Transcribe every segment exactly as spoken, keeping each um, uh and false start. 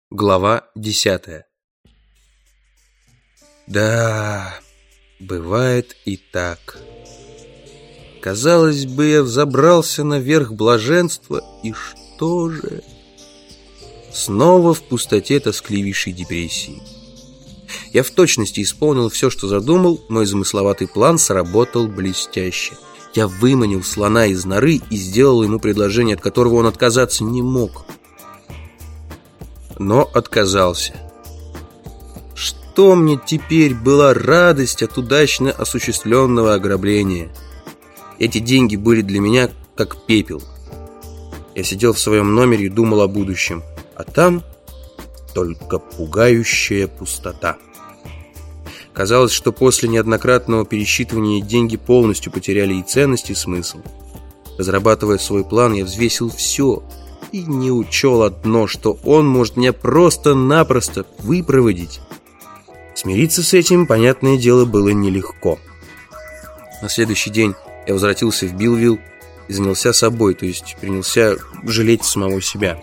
Глава десятая. Да, бывает и так. Казалось бы, я взобрался наверх блаженства, и что же? Снова в пустоте тоскливейшей депрессии. Я в точности исполнил все, что задумал. Мой замысловатый план сработал блестяще. Я выманил слона из норы и сделал ему предложение, от которого он отказаться не мог. Но отказался. Что мне теперь была радость от удачно осуществленного ограбления? Эти деньги были для меня как пепел. Я сидел в своем номере и думал о будущем, а там только пугающая пустота. Казалось, что после неоднократного пересчитывания деньги полностью потеряли и ценность, и смысл. Разрабатывая свой план, я взвесил все и не учел одно, что он может меня просто-напросто выпроводить. Смириться с этим, понятное дело, было нелегко. На следующий день я возвратился в Биллвилл и занялся собой, то есть принялся жалеть самого себя.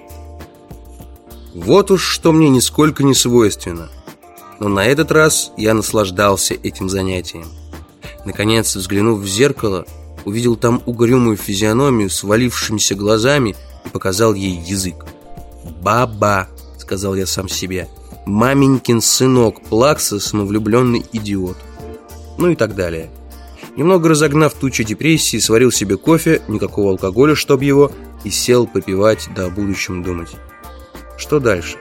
Вот уж что мне нисколько не свойственно. Но на этот раз я наслаждался этим занятием. Наконец, взглянув в зеркало, увидел там угрюмую физиономию с валившимися глазами и показал ей язык. «Баба», — сказал я сам себе, — «маменькин сынок, плакса, самовлюбленный идиот». Ну и так далее. Немного разогнав тучу депрессии, сварил себе кофе, никакого алкоголя, чтоб его, и сел попивать, да о будущем думать. Что дальше?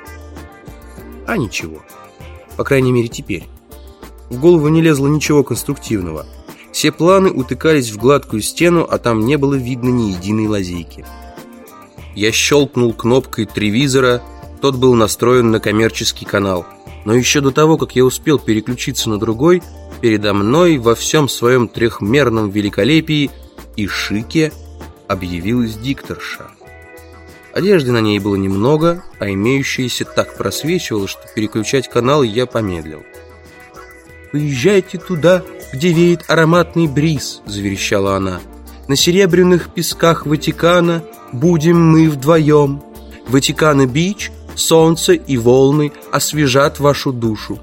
А ничего. По крайней мере, теперь. В голову не лезло ничего конструктивного. Все планы утыкались в гладкую стену, а там не было видно ни единой лазейки. Я щелкнул кнопкой тревизора, тот был настроен на коммерческий канал. Но еще до того, как я успел переключиться на другой, передо мной во всем своем трехмерном великолепии и шике объявилась дикторша. Одежды на ней было немного, а имеющееся так просвечивало, что переключать канал я помедлил. «Поезжайте туда, где веет ароматный бриз», — заверещала она. «На серебряных песках Ватикана будем мы вдвоем. Ватикана-Бич, солнце и волны освежат вашу душу».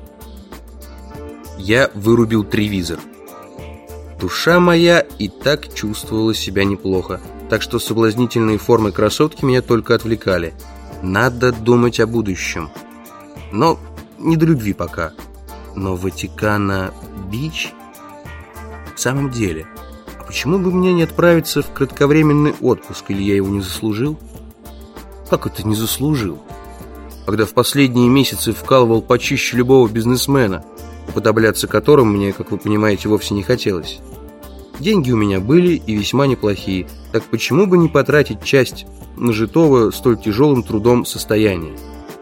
Я вырубил тревизор. Душа моя и так чувствовала себя неплохо, так что соблазнительные формы красотки меня только отвлекали. Надо думать о будущем. Но не до любви пока. Но Ватикана-Бич? В самом деле, а почему бы мне не отправиться в кратковременный отпуск, или я его не заслужил? Как это не заслужил? Когда в последние месяцы вкалывал почище любого бизнесмена, уподобляться которым мне, как вы понимаете, вовсе не хотелось. Деньги у меня были и весьма неплохие, так почему бы не потратить часть нажитого столь тяжелым трудом состояния?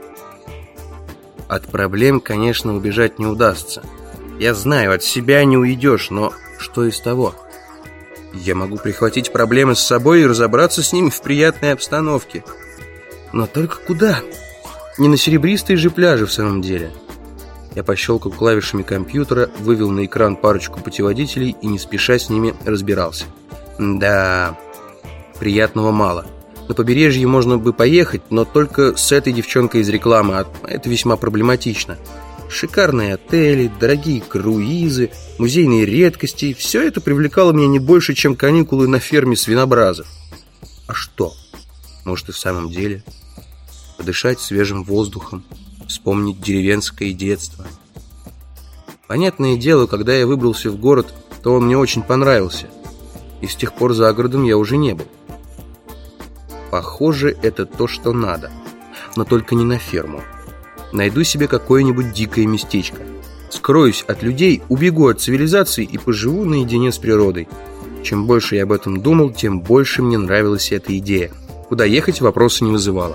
От проблем, конечно, убежать не удастся. Я знаю, от себя не уйдешь, но что из того? Я могу прихватить проблемы с собой и разобраться с ними в приятной обстановке. Но только куда? Не на серебристые же пляжи в самом деле. Я пощелкал клавишами компьютера, вывел на экран парочку путеводителей и не спеша с ними разбирался. Да, приятного мало. На побережье можно бы поехать, но только с этой девчонкой из рекламы, а это весьма проблематично. Шикарные отели, дорогие круизы, музейные редкости — все это привлекало меня не больше, чем каникулы на ферме свинобразов. А что? Может, и в самом деле подышать свежим воздухом, вспомнить деревенское детство. Понятное дело, когда я выбрался в город, то он мне очень понравился, и с тех пор за городом я уже не был. Похоже, это то, что надо, но только не на ферму. Найду себе какое-нибудь дикое местечко, скроюсь от людей, убегу от цивилизации и поживу наедине с природой. Чем больше я об этом думал, тем больше мне нравилась эта идея. Куда ехать, вопроса не вызывало.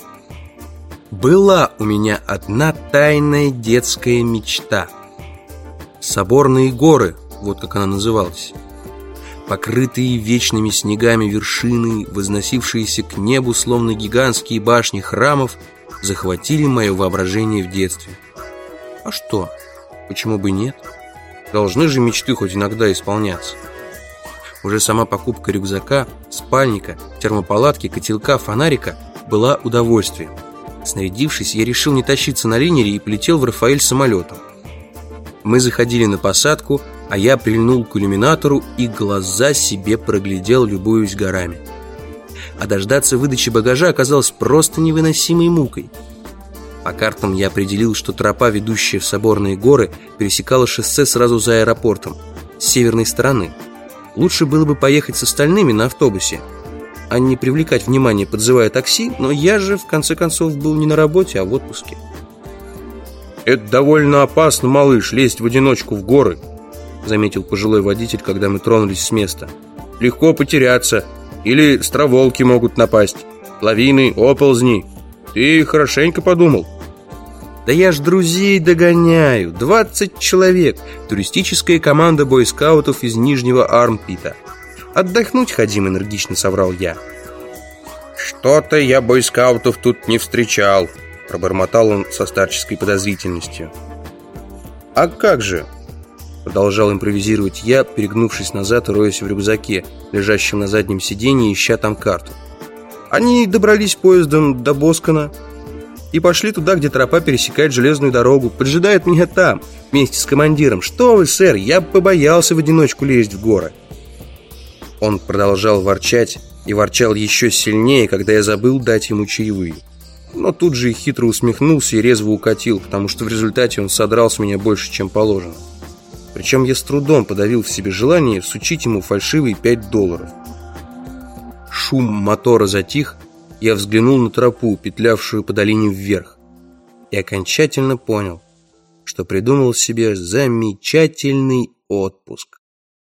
Была у меня одна тайная детская мечта. Соборные горы, вот как она называлась. Покрытые вечными снегами вершины, возносившиеся к небу, словно гигантские башни храмов, захватили мое воображение в детстве. А что? Почему бы нет? Должны же мечты хоть иногда исполняться. Уже сама покупка рюкзака, спальника, термопалатки, котелка, фонарика была удовольствием. Снарядившись, я решил не тащиться на линере и полетел в Рафаэль самолетом. Мы заходили на посадку, а я прильнул к иллюминатору и глаза себе проглядел, любуясь горами. А дождаться выдачи багажа оказалось просто невыносимой мукой. По картам я определил, что тропа, ведущая в Соборные горы, пересекала шоссе сразу за аэропортом, с северной стороны. Лучше было бы поехать с остальными на автобусе, а не привлекать внимание, подзывая такси, но я же, в конце концов, был не на работе, а в отпуске. «Это довольно опасно, малыш, лезть в одиночку в горы», заметил пожилой водитель, когда мы тронулись с места. «Легко потеряться, или страволки могут напасть, лавины, оползни. Ты хорошенько подумал». Да я ж друзей догоняю, двадцать человек, туристическая команда бойскаутов из Нижнего Армпита. Отдохнуть ходим, энергично соврал я. «Что-то я бойскаутов тут не встречал», пробормотал он со старческой подозрительностью. «А как же?» Продолжал импровизировать я, перегнувшись назад и роясь в рюкзаке, лежащем на заднем сиденье, ища там карту. Они добрались поездом до Боскана и пошли туда, где тропа пересекает железную дорогу. Поджидают меня там, вместе с командиром. Что вы, сэр, я побоялся в одиночку лезть в горы. Он продолжал ворчать и ворчал еще сильнее, когда я забыл дать ему чаевые. Но тут же и хитро усмехнулся и резво укатил, потому что в результате он содрал с меня больше, чем положено. Причем я с трудом подавил в себе желание всучить ему фальшивые пять долларов. Шум мотора затих. Я взглянул на тропу, петлявшую по долине вверх, и окончательно понял, что придумал себе замечательный отпуск.